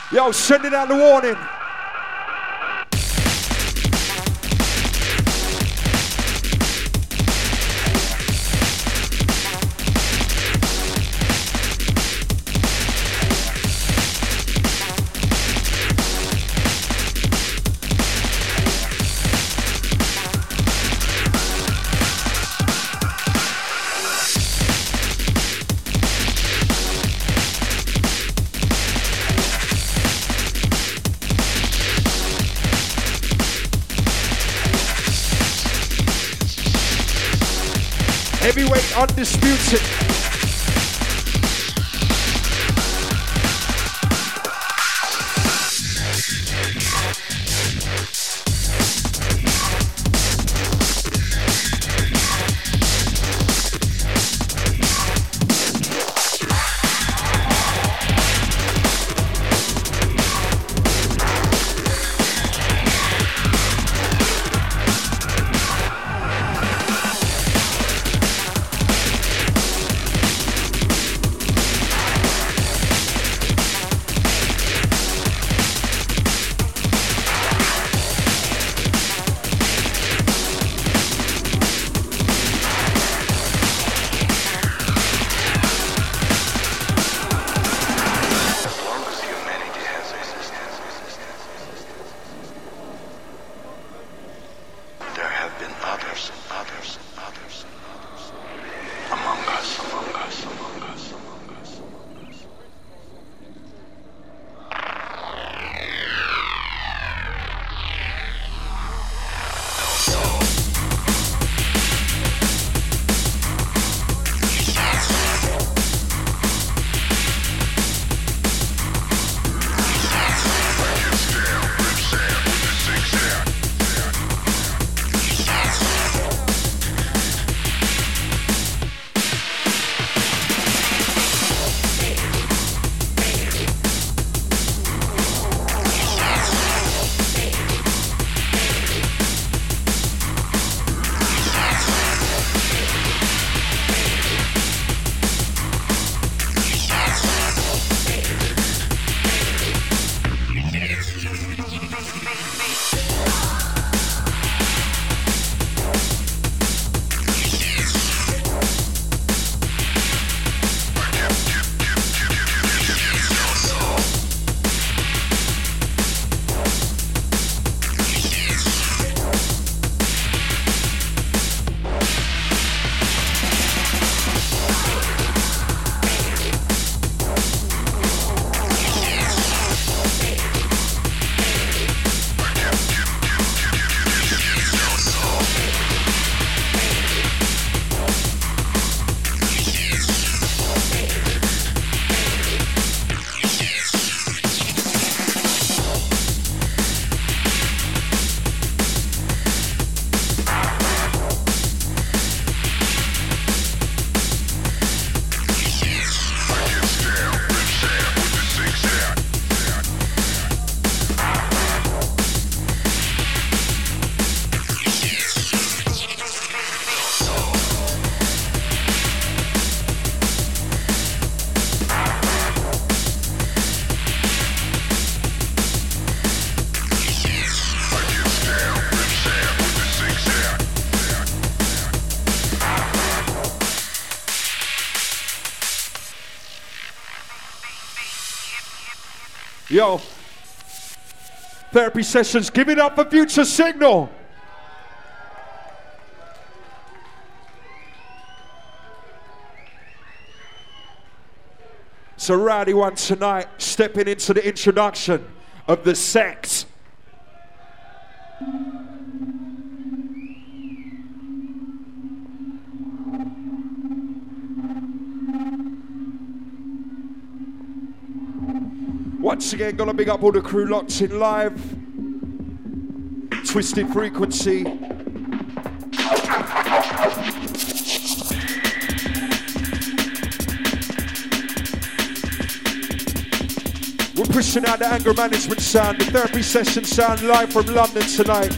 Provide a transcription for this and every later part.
Yo, sending out the warning. Heavyweight undisputed. Yo, therapy sessions, give it up for Future Signal. It's a rowdy one tonight, stepping into the introduction of the sect. Once again, gonna big up all the crew locked in live. Twisted Frequency. We're pushing out the anger management sound, the therapy session sound live from London tonight.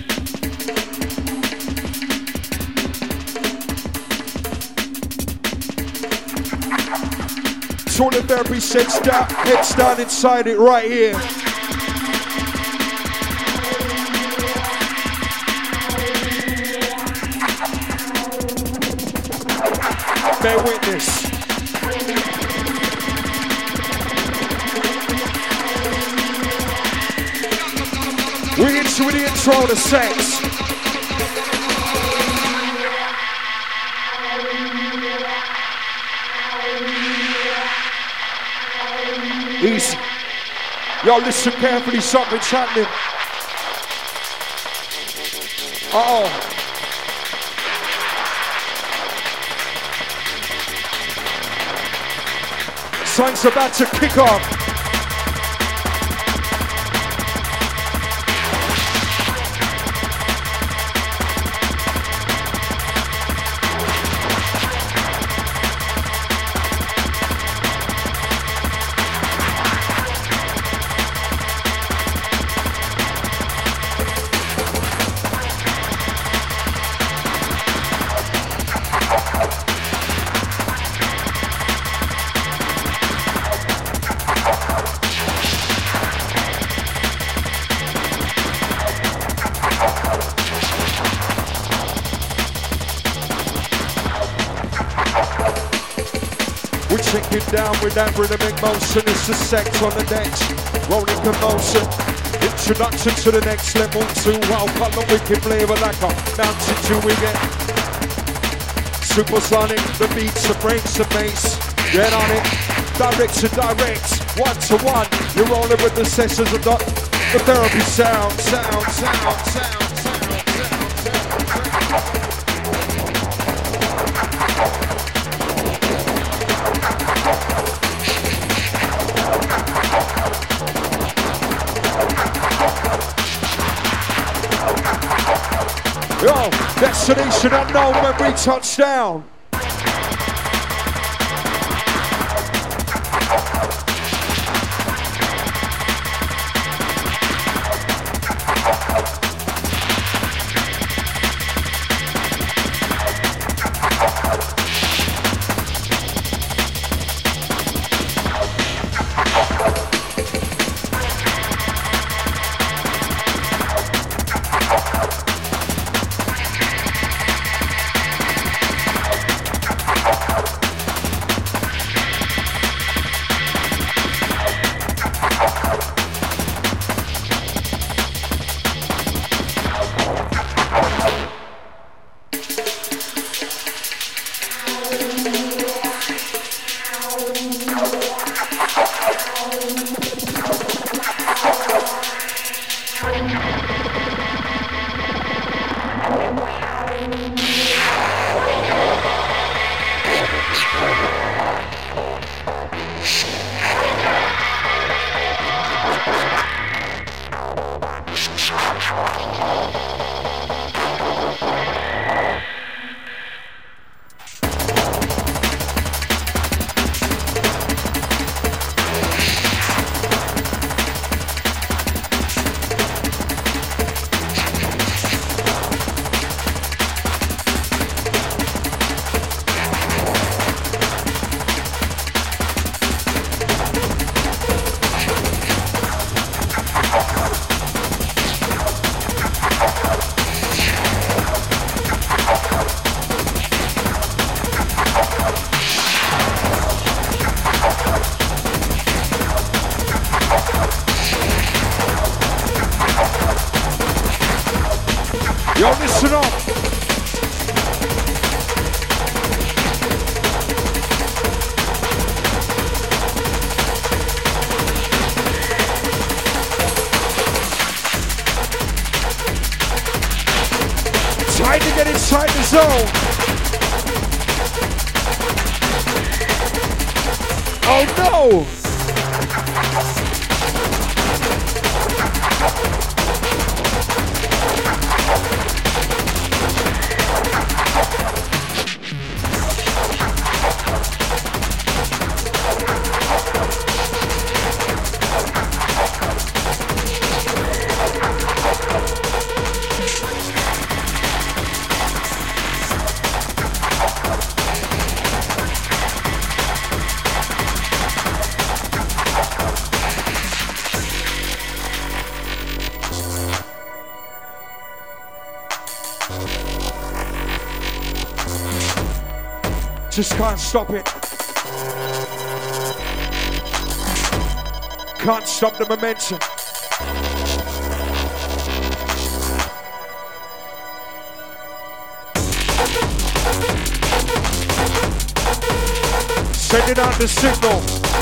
It's all the therapy sets down, heads down inside it right here. Bear witness. We're into the intro to sex. Easy. Yo, listen carefully, something's happening. Uh-oh. Something's about to kick off. Down with that rhythmic motion, it's the sex on the decks, rolling commotion. Introduction to the next level, to wild color, wicked flavor like a mountain dew we get. Supersonic, the beats, the breaks, the bass. Get on it, direct to direct, one to one. You're rolling with the sessions of the therapy sound. Yo, destination unknown when we touch down. Yo, listen up. Trying to get inside the zone. Oh no! Just can't stop it. Can't stop the momentum. Sending out the signal.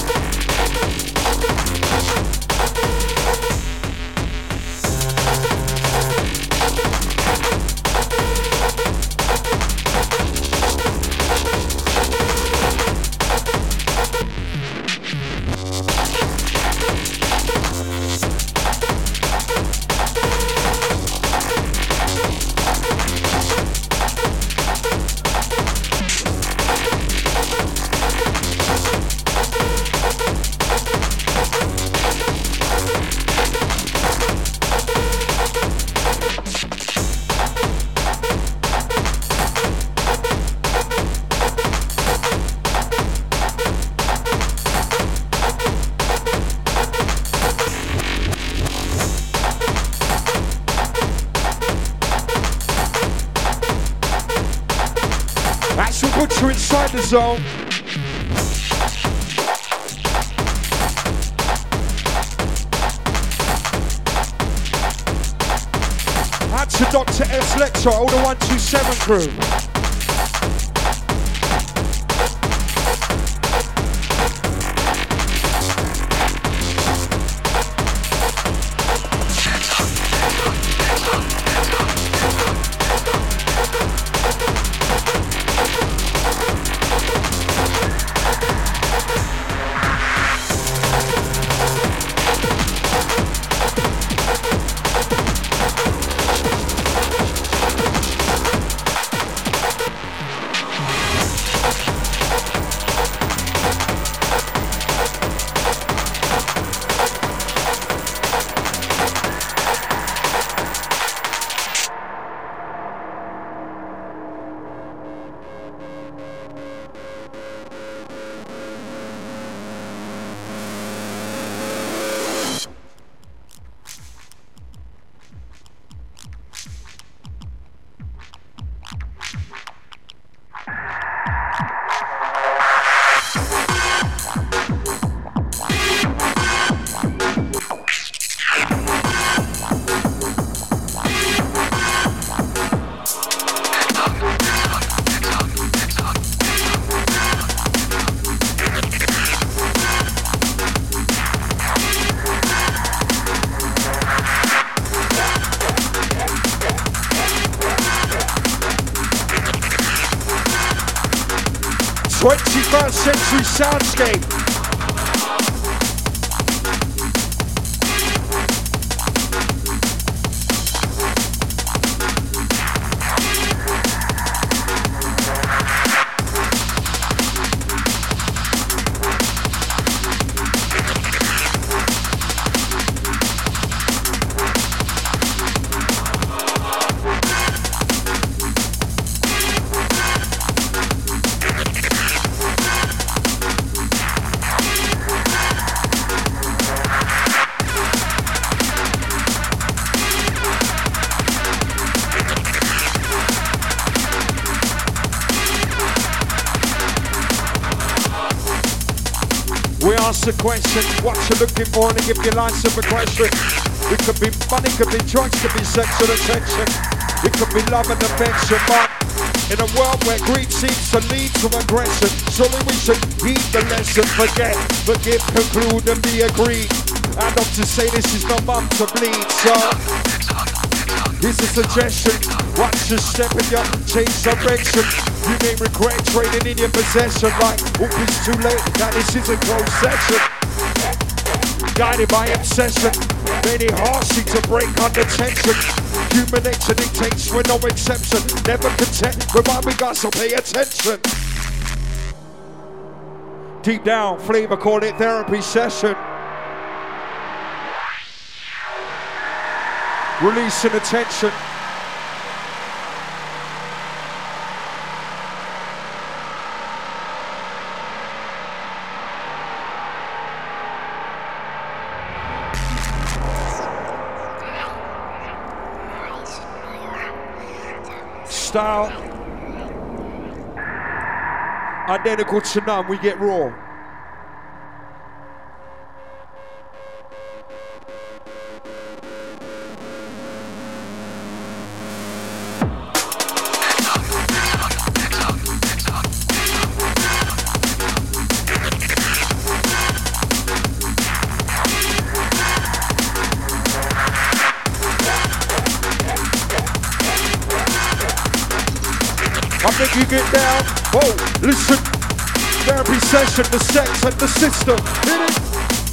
Put you inside the zone. Out to Dr. S Lecture, all the 127 crew. Century soundscape. The question, what you looking for, and give your lines of aggression. It could be money, could be drugs, could be sex and attention. It could be love and affection, but in a world where greed seems to lead to aggression, surely we should heed the lesson. Forget, forgive, conclude and be agreed. And not to say this is no month to bleed, so here's a suggestion. Watch your step and you change direction. You may regret trading in your possession. Like, hope it's too late, now this is a closed session. Guided by obsession, many harshly to break under tension. Human nature dictates with no exception. Never content with what we got, so pay attention. Deep down, flavor, call it therapy session. Releasing attention. Style. Identical to none, we get raw. I think you get down. Oh, listen. Therapy session, the sex and the system. Hit it.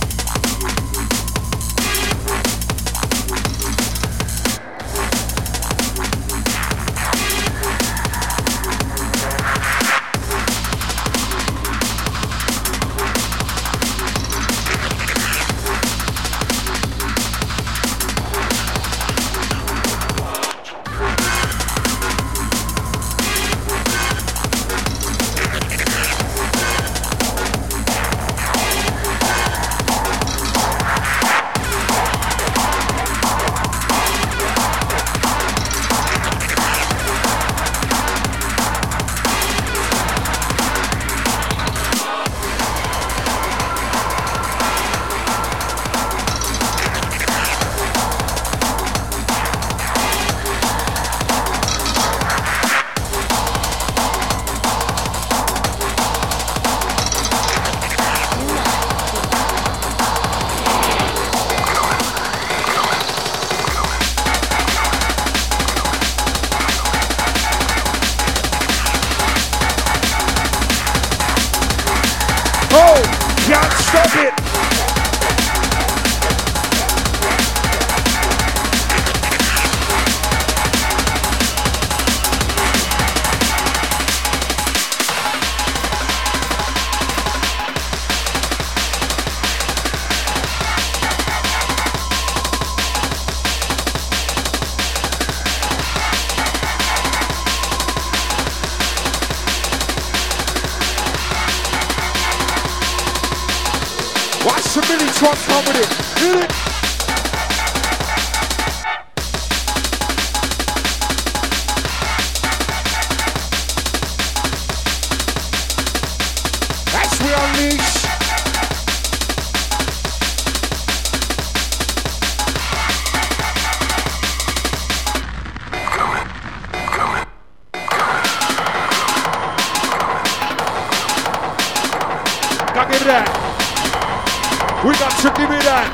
We got to give it that.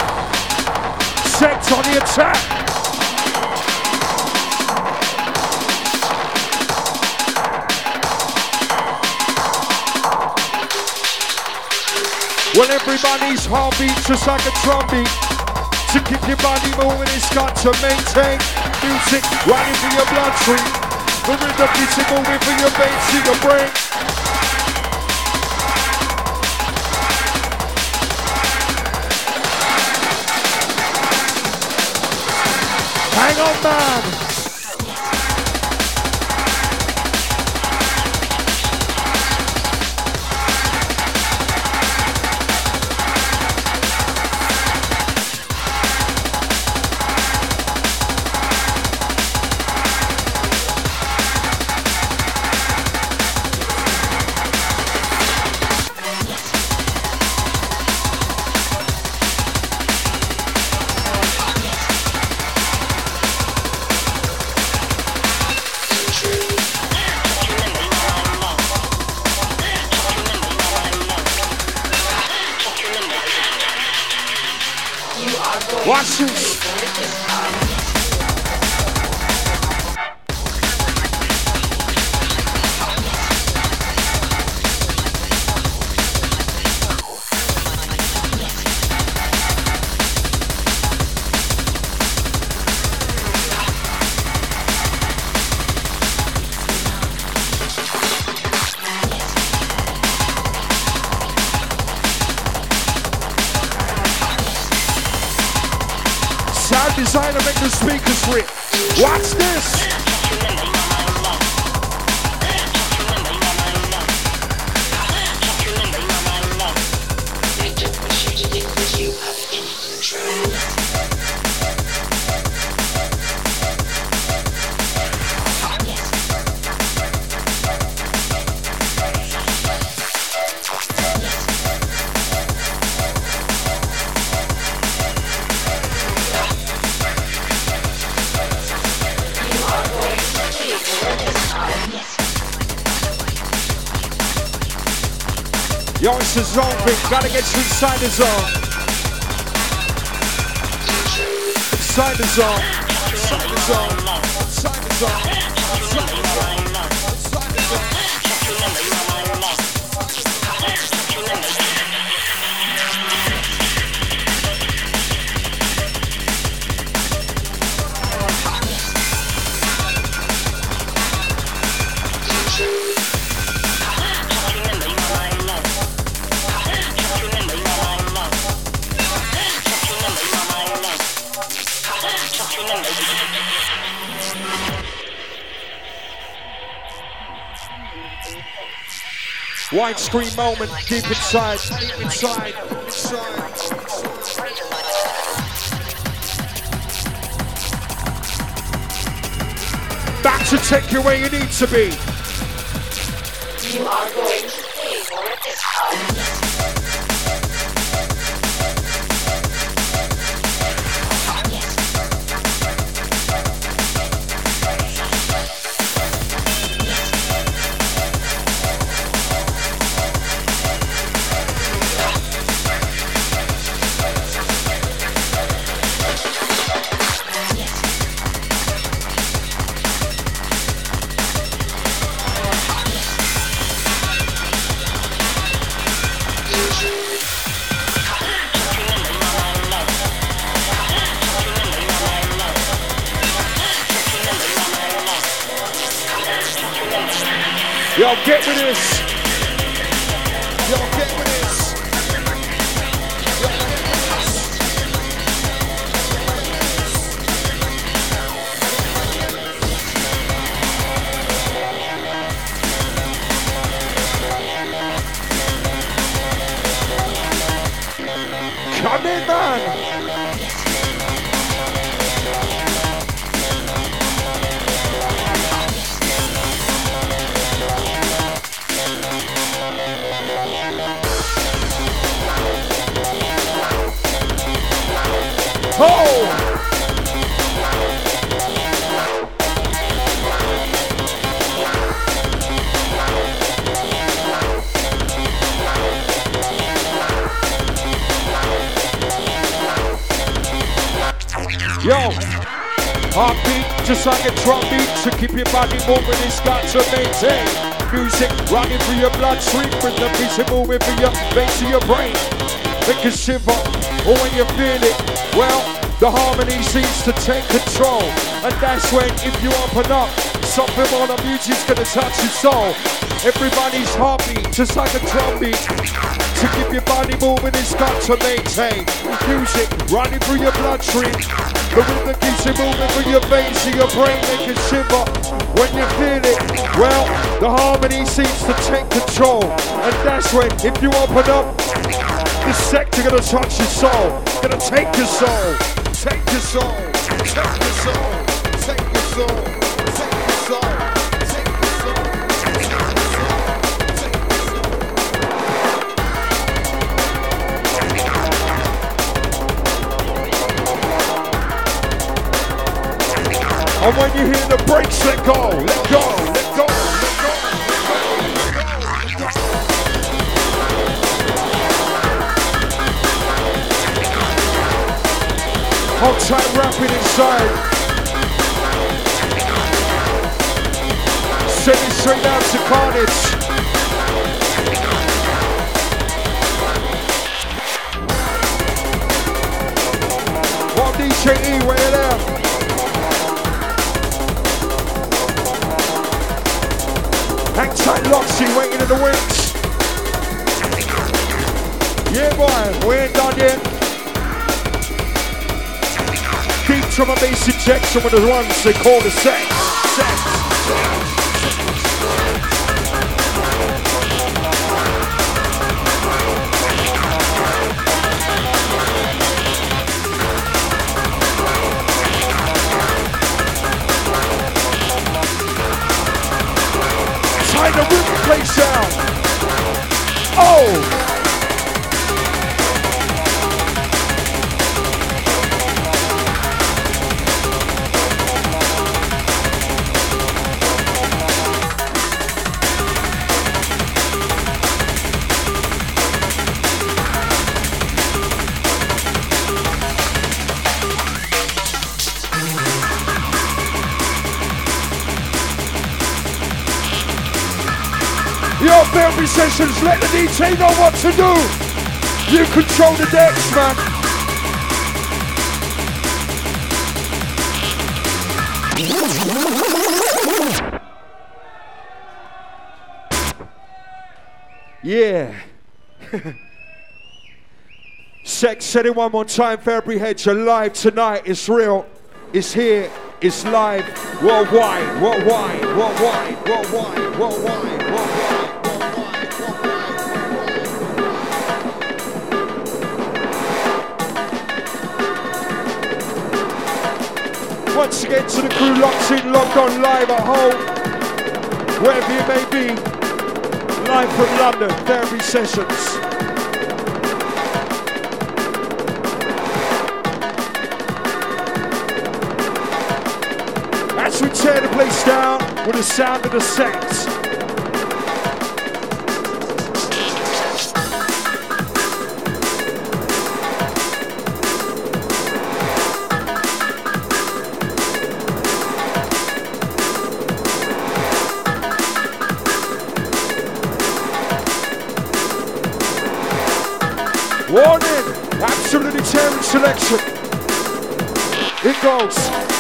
Sex on the attack. Well, everybody's heartbeat just like a drum beat. To keep your body moving, it's got to maintain music running through your bloodstream. The rhythm is moving for your veins to your brain. Hang on, man. Watch this. Sound designer make the speakers rip. Watch this. Yo, it's the zone thing. Gotta get you inside the zone. Inside the zone. Inside the zone. Inside the zone. Inside the zone. Inside the zone. Widescreen moment, deep inside, deep inside, inside. Back to take you where you need to be. You are going to pay for a discount. Yo, get with this. Yo, get with this. Yo, get with this. Come in, man. Yo, heartbeat, just like a drum beat. To keep your body moving, it's got to maintain. Music running through your bloodstream, with the music moving through your veins to your brain. Make you shiver, or when you feel it, well, the harmony seems to take control. And that's when, if you open up, something on the music's gonna touch your soul. Everybody's heartbeat, just like a drum beat. To keep your body moving, it's got to maintain. Music running through your bloodstream. The rhythm keeps you moving through your veins to your brain, make it shiver. When you feel it, well, the harmony seems to take control. And that's when, if you open up, this sector gonna touch your soul. Gonna take your soul. Take your soul. Take your soul. Take your soul. Take your soul. Take your soul. And when you hear the brakes, let go, let go, let go, let go, let go. Hold tight, rapping inside. Send it straight out to Carnage. One DJ E, where you there? Hang tight, Loxy, waiting in the wings. Yeah, boy, we ain't done yet. Deep drum and bass injection with the ones they call the sex. Tie the rhythm place down. Oh! Therapy sessions, let the DJ know what to do. You control the decks, man. Yeah. Sex, said it one more time. Fairy Heads, you're live tonight. It's real. It's here. It's live. Worldwide. Worldwide. Worldwide. Worldwide. Worldwide. Worldwide. Once again to the crew locked in, logged on, live at home, wherever you may be, live from London, Therapy Sessions. As we tear the place down with the sound of the sex. Warning! Absolutely tearing selection. It goes.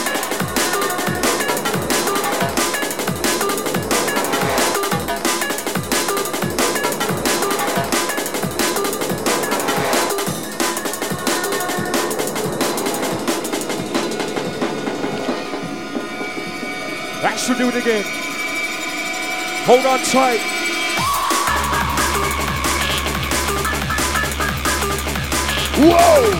Let's do it again. Hold on tight. Whoa!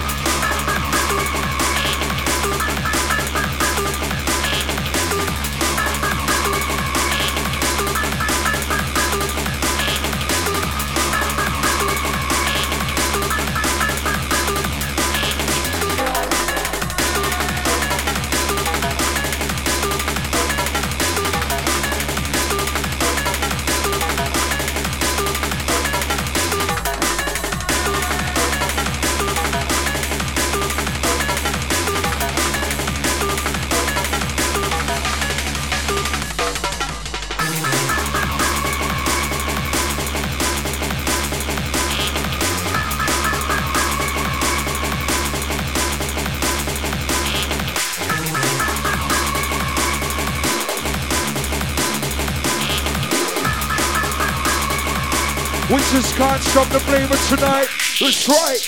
We just can't stop the flavor tonight. That's right.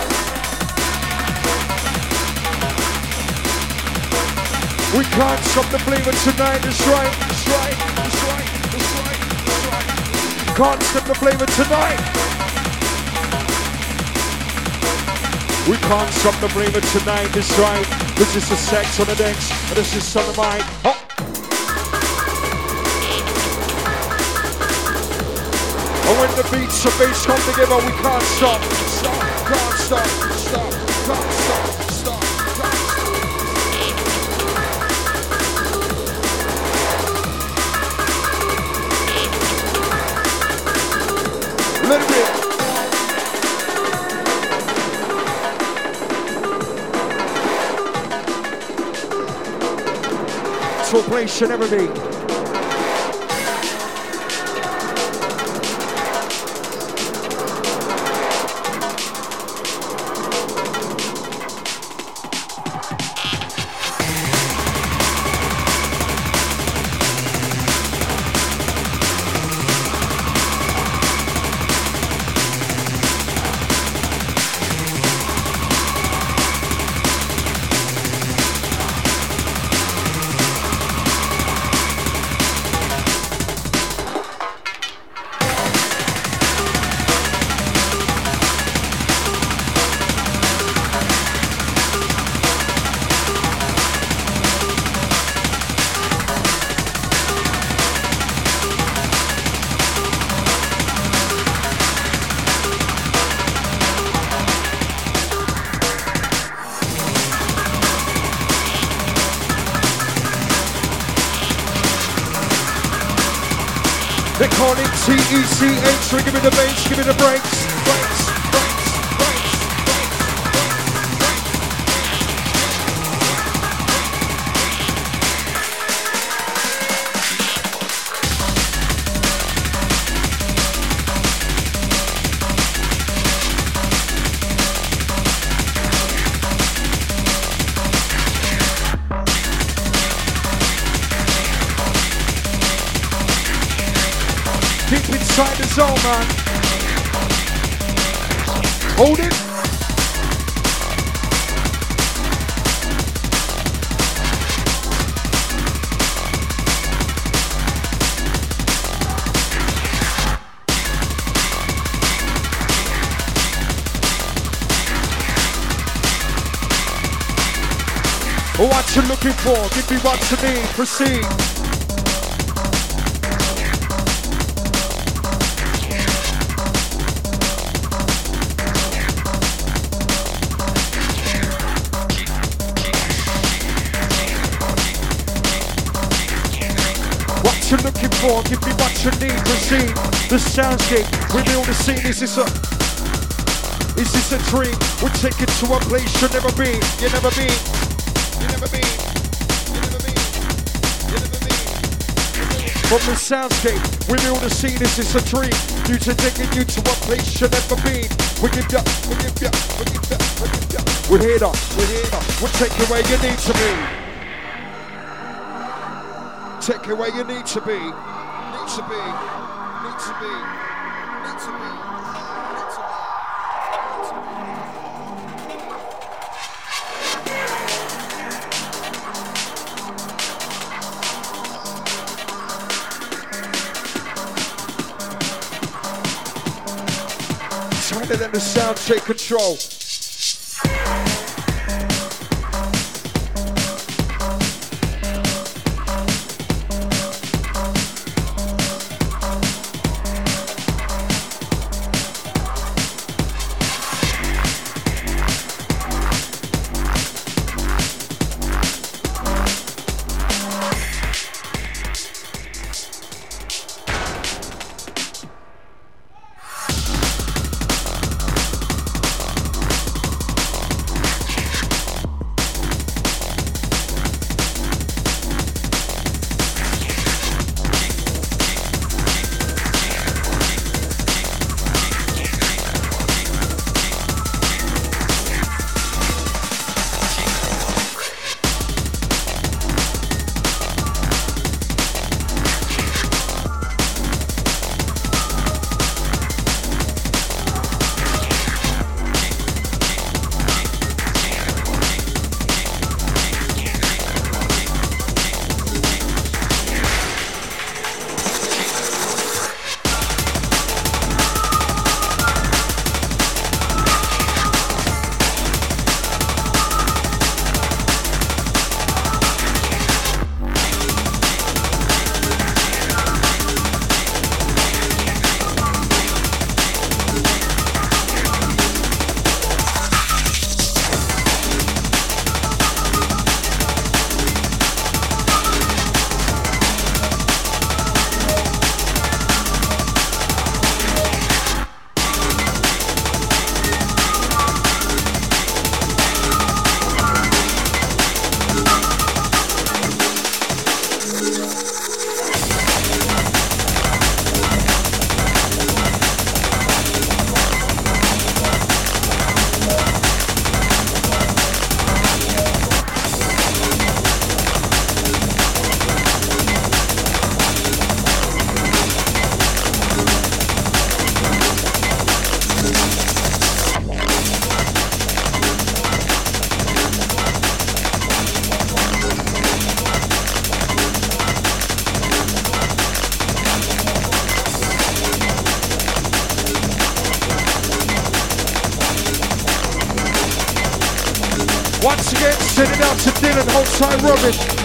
We can't stop the flavor tonight. That's right. That's right. That's right. That's right. That's right. Can't stop the flavor tonight. We can't stop the flavor tonight. That's right. This is the sex on the decks. And this is on the mic. Oh. And when the beats and bass come together, we can't stop, stop, can't stop, stop, can't stop, stop, can't stop. A little bit. Talk place should never be. They call it TECH, so give me the bass, give me the breaks, breaks, breaks, breaks, breaks, inside the zone, man. Hold it. What you looking for? Give me what you need. Proceed. What you looking for? Give me what you need. Proceed. The soundscape. Reveal the scene. Is this a dream? We'll take it to a place you'll never be. You never been. From the soundscape, we build a scene, this is a dream. You to taking you to a place you've never been. We give ya. We're here, we'll take you where you need to be. Take you where you need to be. Need to be. Tighter than the sound, take control. Once again, send it out to Dylan, hold tight, Robin.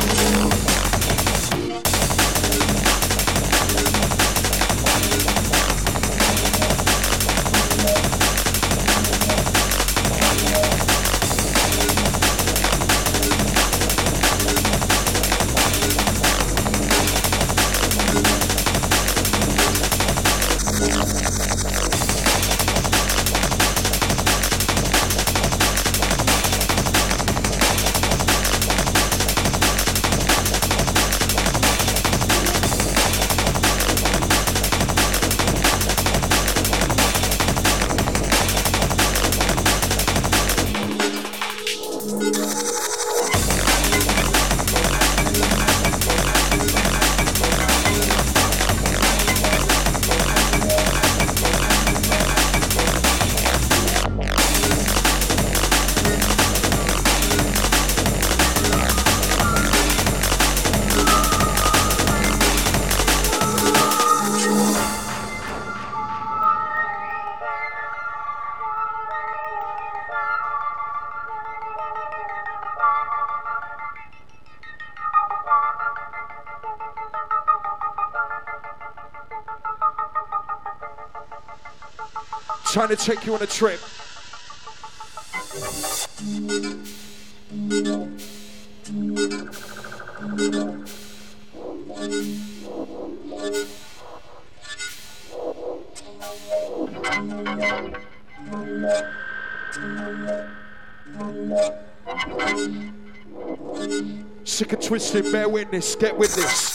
Trying to take you on a trip. Sick and twisted, bear witness, get with this.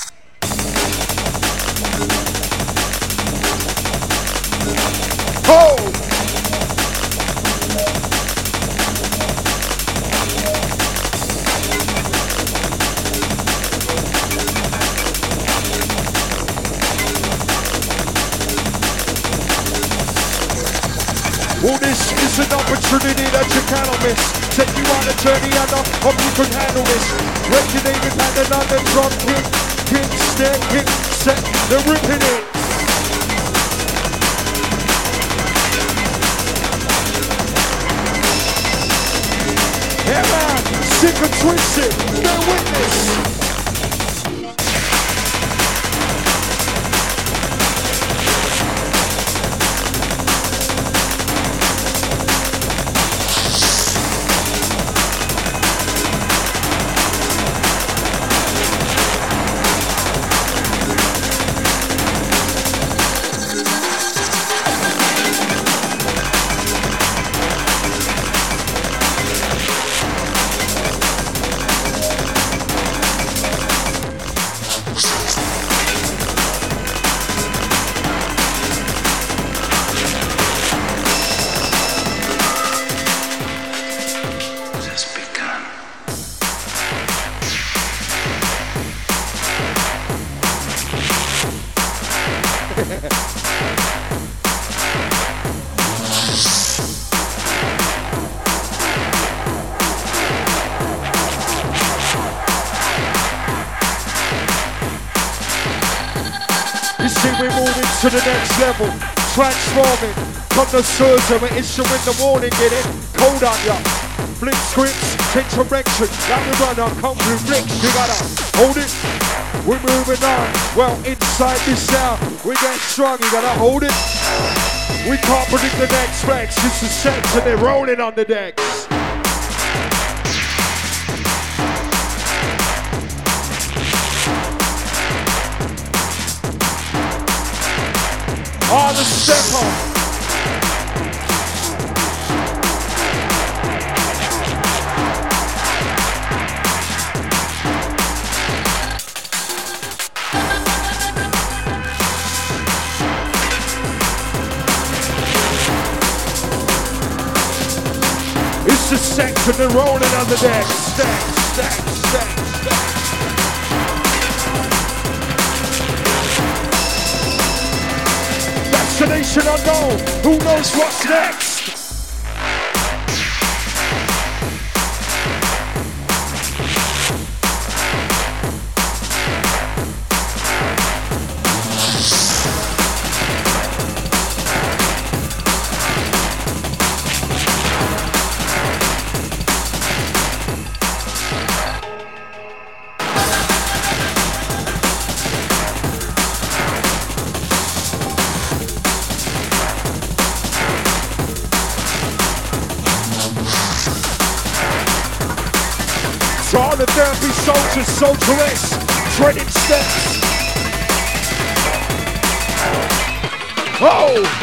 Oh! Well, this is an opportunity that you cannot miss. Take you on a journey and I hope you can handle this. Reggie David and another drum kick. Kick, snare, kick, set, they're ripping it. Yeah man, sick and twisted, bear witness. To the next level, transforming connoisseurs of an issue in the morning, get it? Cold on ya. Flip scripts, take direction, like we run on conflict, you gotta hold it. We're moving on, well inside this sound, we get strong, you gotta hold it. We can't predict the next flex, it's a sex and they're rolling on the decks. On the step on. It's the sex and they're rolling on the deck. Stack, stack, stack, stack. Destination unknown, who knows what's next? To all the therapy soldiers, soldieress, treading steps. Oh!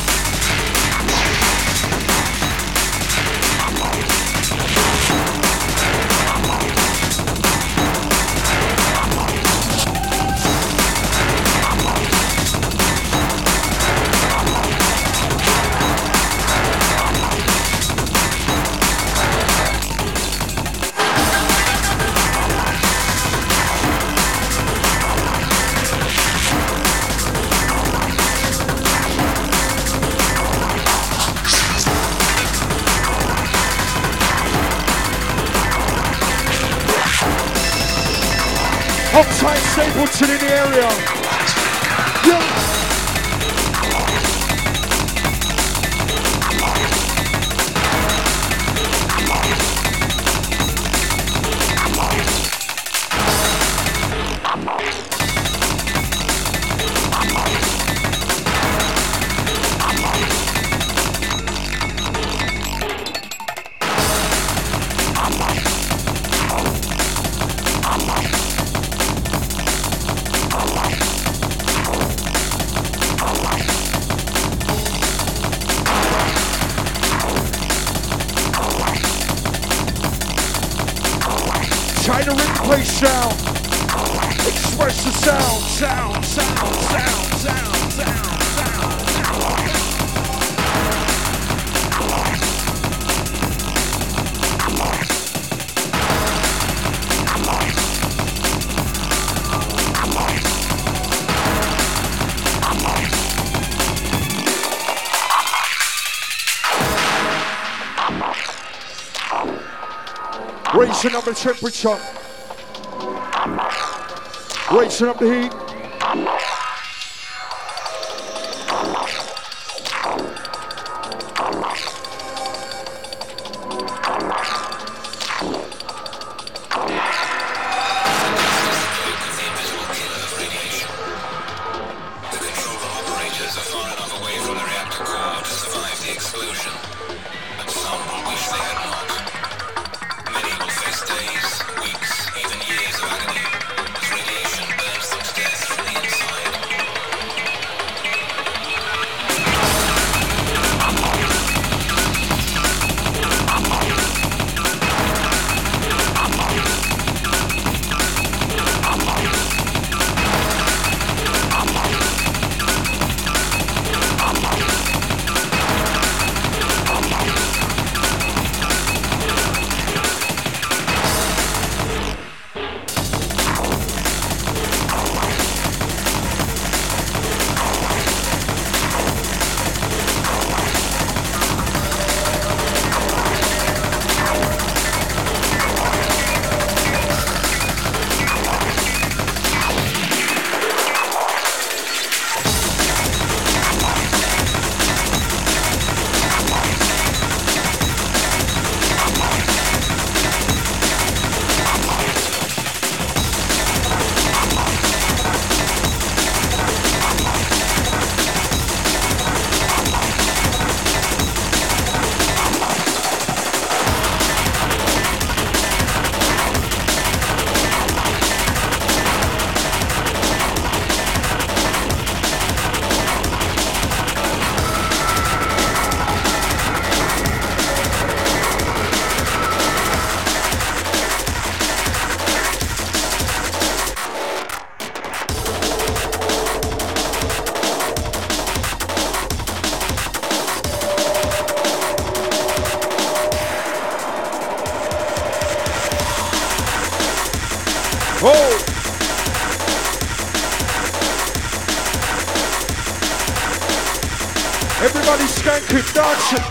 Uptight Stapleton in the area. Yeah. Try to replay sound. Express the sound. Sound, sound, sound, sound, sound, sound, sound. Raising up the temperature. Raising up the heat. Everybody skanking, dancing.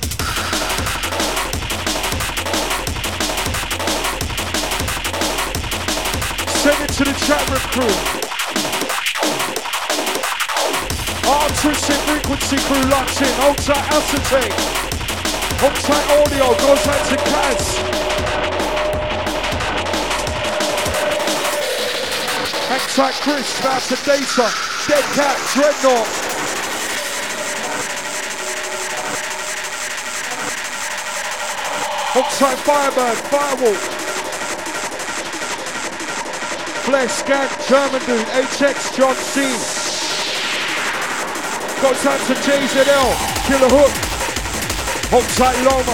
Send it to the chat room crew. Artistic frequency crew locked in. Hold tight acetate. Hold tight audio. Goes out to Kaz. Hang tight Chris. Out to Data. Dead Cat. Dreadnought. Oxide Firebird, Firewall, Flesh, Gang, German Dude, HX, John C. Got time to JZL, Killer Hook, Oxide Loma.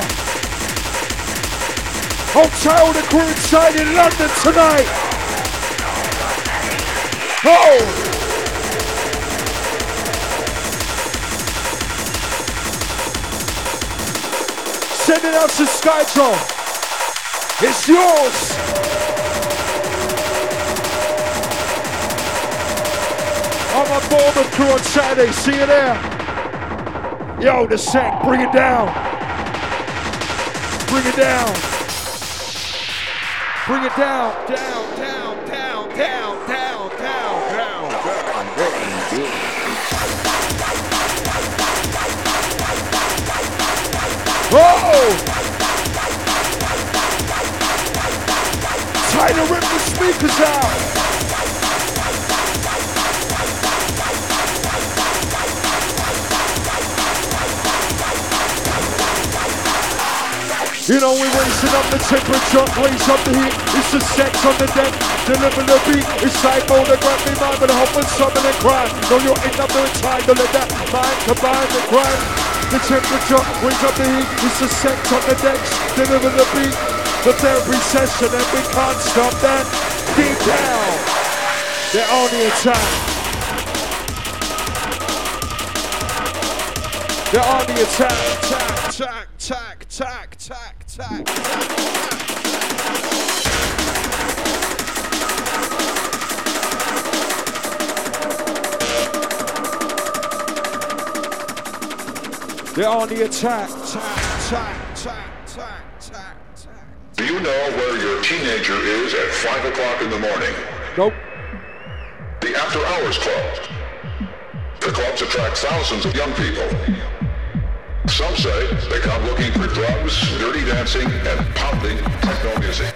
Oxide all the crew inside in London tonight. Oh! Send it out to Skytron. It's yours. I'm on board the crew on Saturday. See you there. Yo, the set. Bring it down. Bring it down. Bring it down. Down, down, down, down, down, down, down, down. Oh! Try to rip the speakers out. You know we're raising up the temperature, raise up the heat. It's the sex on the deck, deliver the beat. It's like all the grab me mind, but I hope when something and cry. No, you'll end up doing time to let that mind combine the grind. The temperature, raise up the heat. It's the sex on the decks, deliver the beat. But every session and we can't stop that. Deep down, they're on the attack. They're on the attack. Tack, tack, tack, tack, tack, tack. They're on the attack. Tack, tack, tack, tack, tack, tack. Do you know where your teenager is at 5 o'clock in the morning? Nope. The After Hours Club. The clubs attract thousands of young people. Some say they come looking for drugs, dirty dancing, and pounding techno music.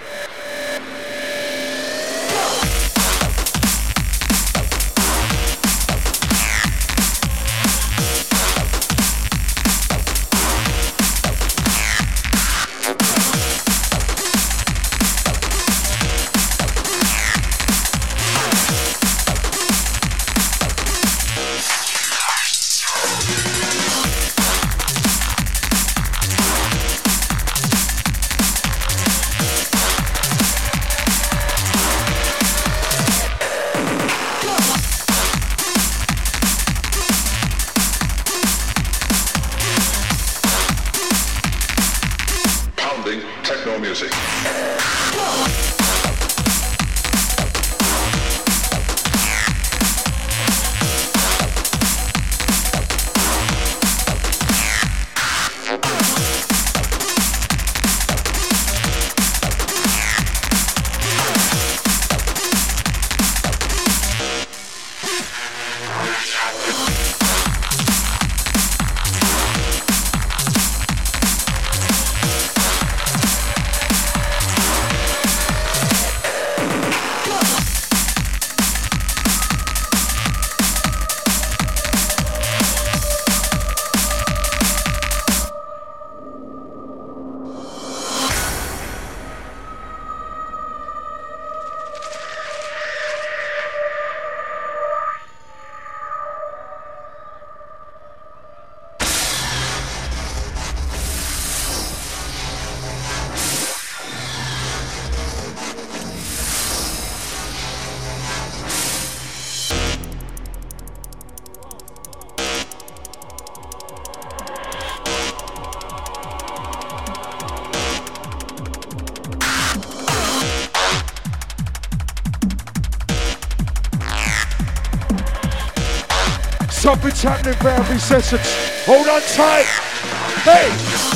Something's happening for every session. Hold on tight. Hey!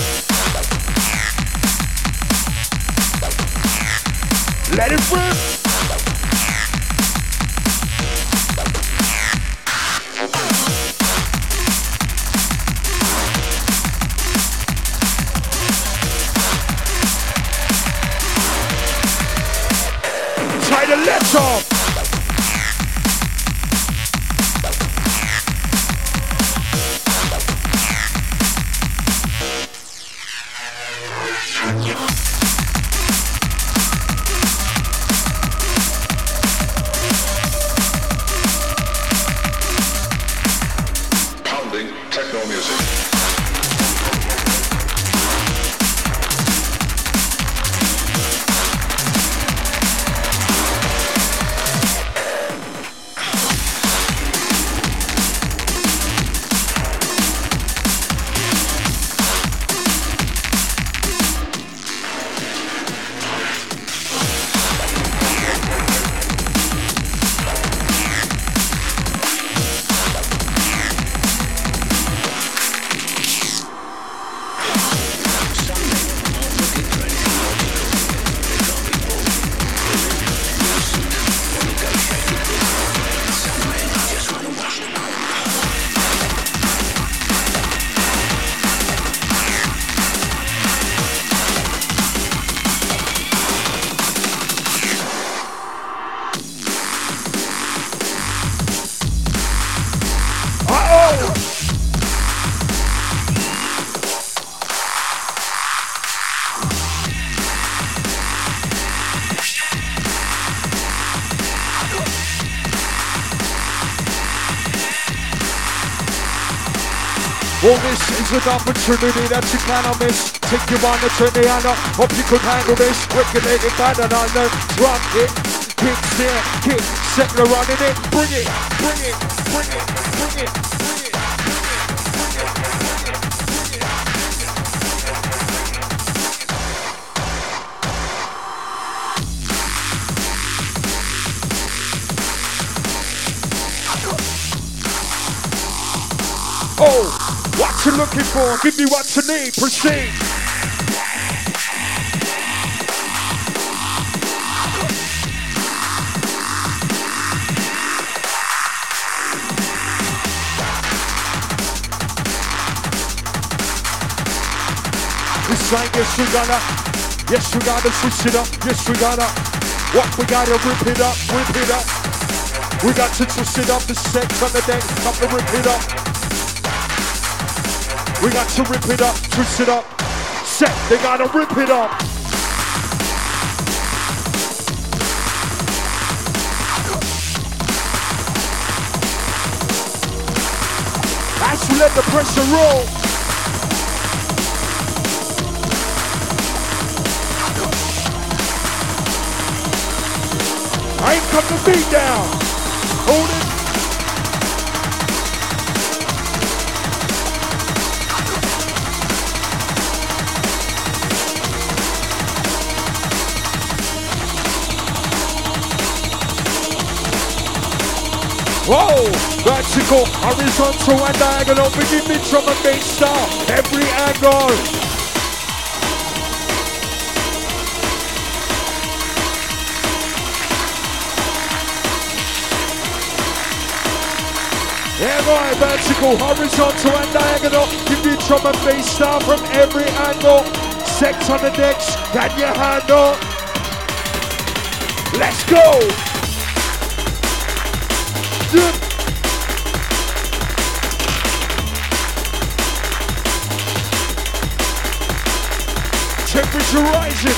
Let it rip! Tie the left off! Well, this is an opportunity that you cannot miss. Take you on the 20 and up. Hope you could handle this. Regulated by the under. Drop it. Kick, there, kick. Settler running it. Bring it, bring it, bring it, bring it, bring it, bring it. Oh, what you looking for? Give me what you need. Proceed. It's like yes we gotta switch it up. Yes we gotta. What we gotta rip it up, rip it up. We got to twist it up. The sex on the deck, come to rip it up. We got to rip it up, twist it up. Set, they gotta rip it up. As we let the pressure roll. I ain't come to beat down. Hold it. Whoa! Vertical, horizontal and diagonal. Begin me drum and bass style. Every angle. Yeah, right, vertical, horizontal and diagonal. Give me drum and bass style from every angle. Sex on the decks, can you handle? Let's go! Yeah. Temperature rising.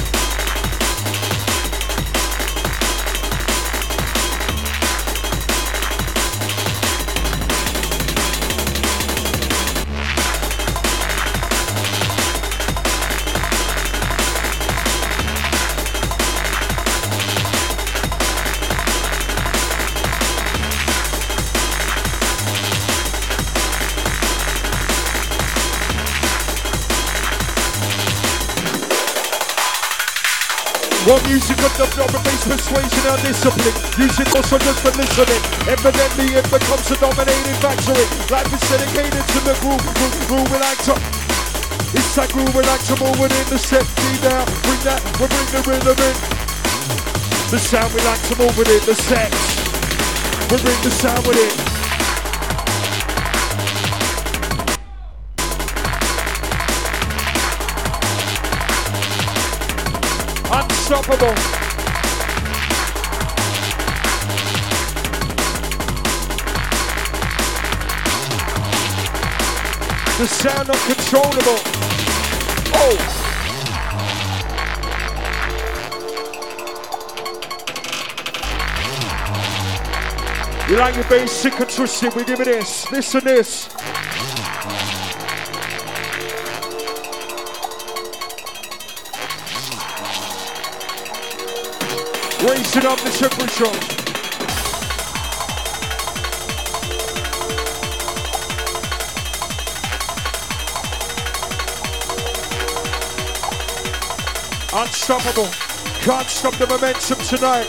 One music of the drum and bass, persuasion and discipline. Music also just for listening. Evidently it becomes a dominating factory. Life is dedicated to the groove we like to. It's that groove we like to move within the set. Be now, bring that, we bring the rhythm in. The sound we like to move within the set. We bring the sound within. Unstoppable. The sound uncontrollable. Oh. You like your bass sick and twisted? We give it this. This and this. Raising up the temperature. Unstoppable. Can't stop the momentum tonight.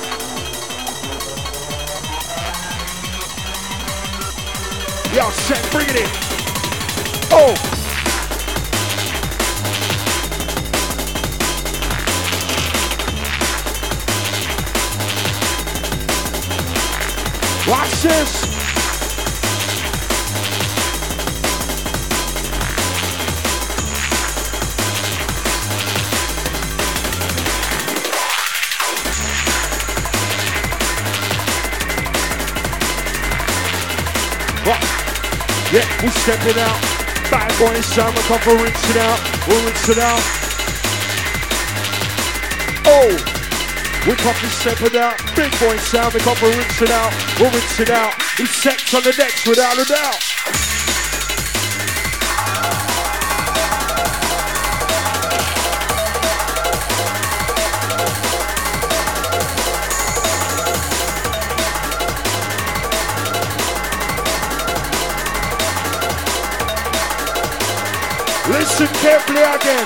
Yo, set, bring it in. Oh. Watch this! What? Yeah, we're stepping out. Bad boy sound, we're come for rinsing out. We're rinsing out. Oh! We come for stepping out. Big boy sound, we come for rinsing out. We'll rinse it out. It's sex on the decks without a doubt. Listen carefully again.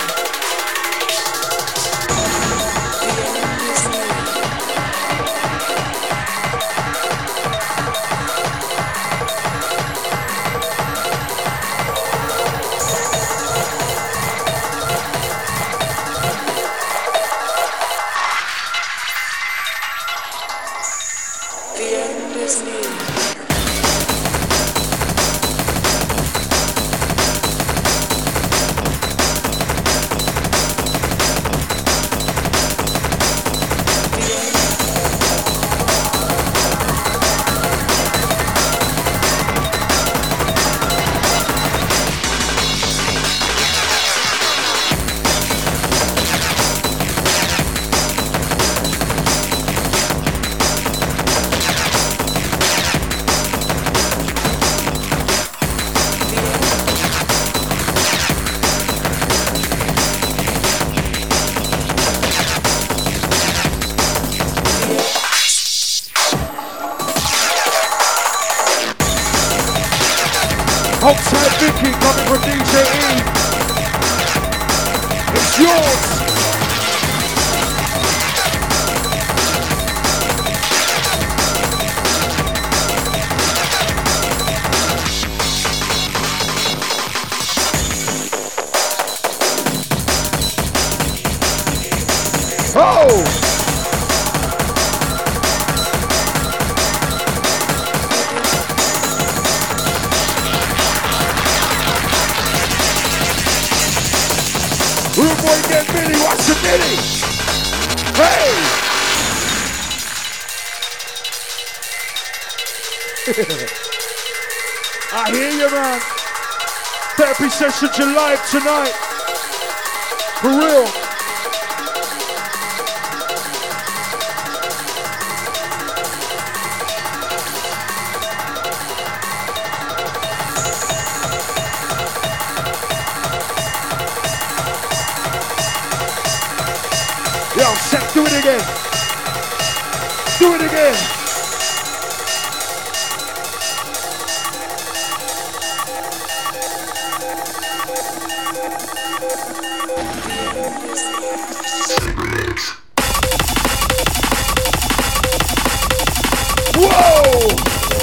Outside Vicky coming from DJ E. It's yours. Oh! Rude boy get Billy, what's the Billy? Hey! I hear you, man. Therapy sessions are live tonight. For real. Yo, Seth, do it again. Do it again. Whoa!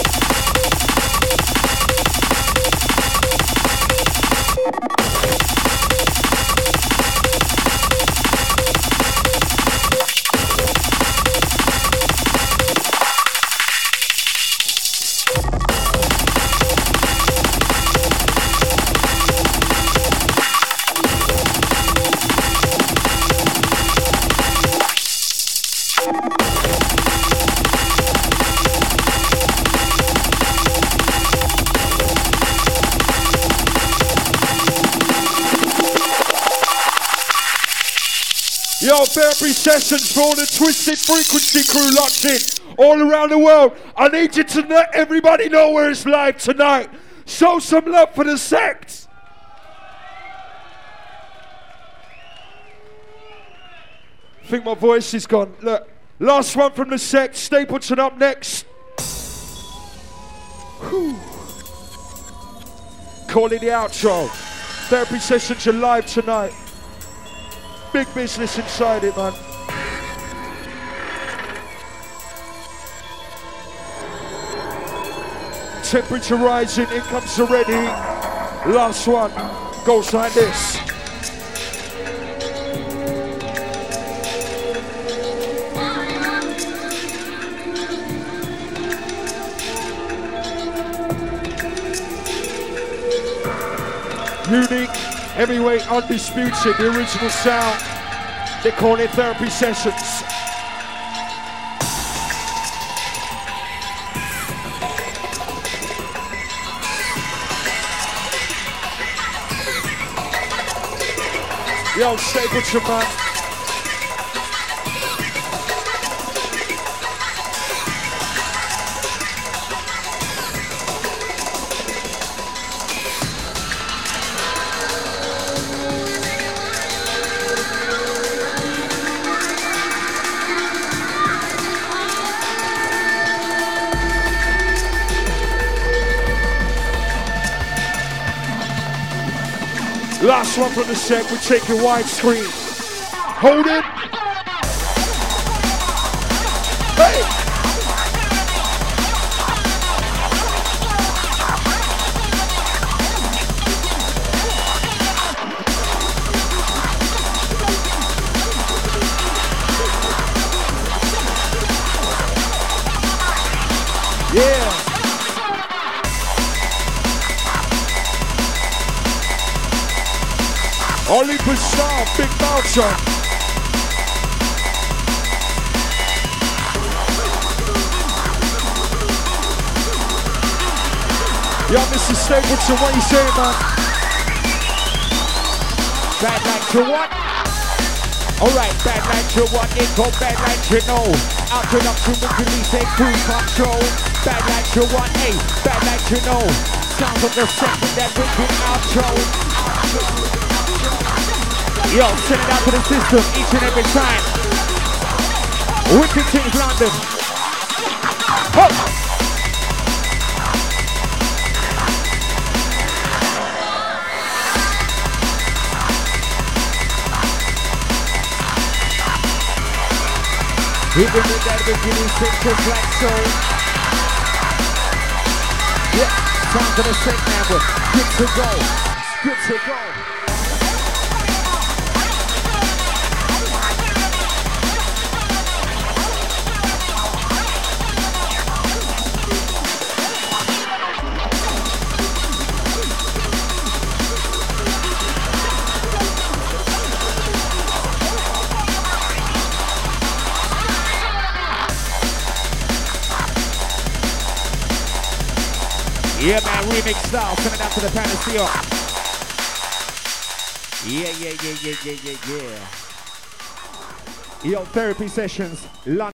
Yo, therapy sessions for all the Twisted Frequency crew locked in all around the world. I need you to let everybody know where it's live tonight. Show some love for the sect. I think my voice is gone. Look, last one from the sect. Stapleton up next. Whew. Call it the outro. Therapy sessions are live tonight. Big business inside it, man. Temperature rising, in comes the red heat. Last one goes like this. Unique, heavyweight, undisputed, the original sound. They call it therapy sessions. Yo, Stapleton, man. Last one from the set, we're taking widescreen. Hold it. Hey! Yeah. Olympus Star, Big Bouncer. Yo, Mr. Stapleton, what you saying, man? Bad like you what? Alright, bad like you what? It go bad like you know. Out and up to mentally take cruise control. Bad like you what? Hey, bad like you know. Sounds of the second that we can outro. Yo, send it out to the system each and every time. Wicked Things London. Ho! Even with that beginning picture black soul. Yeah, sounds of the same man, but good to go. Good to go. Yeah, man, remix style coming out to the Panacea. Yeah. Yo, therapy sessions, London.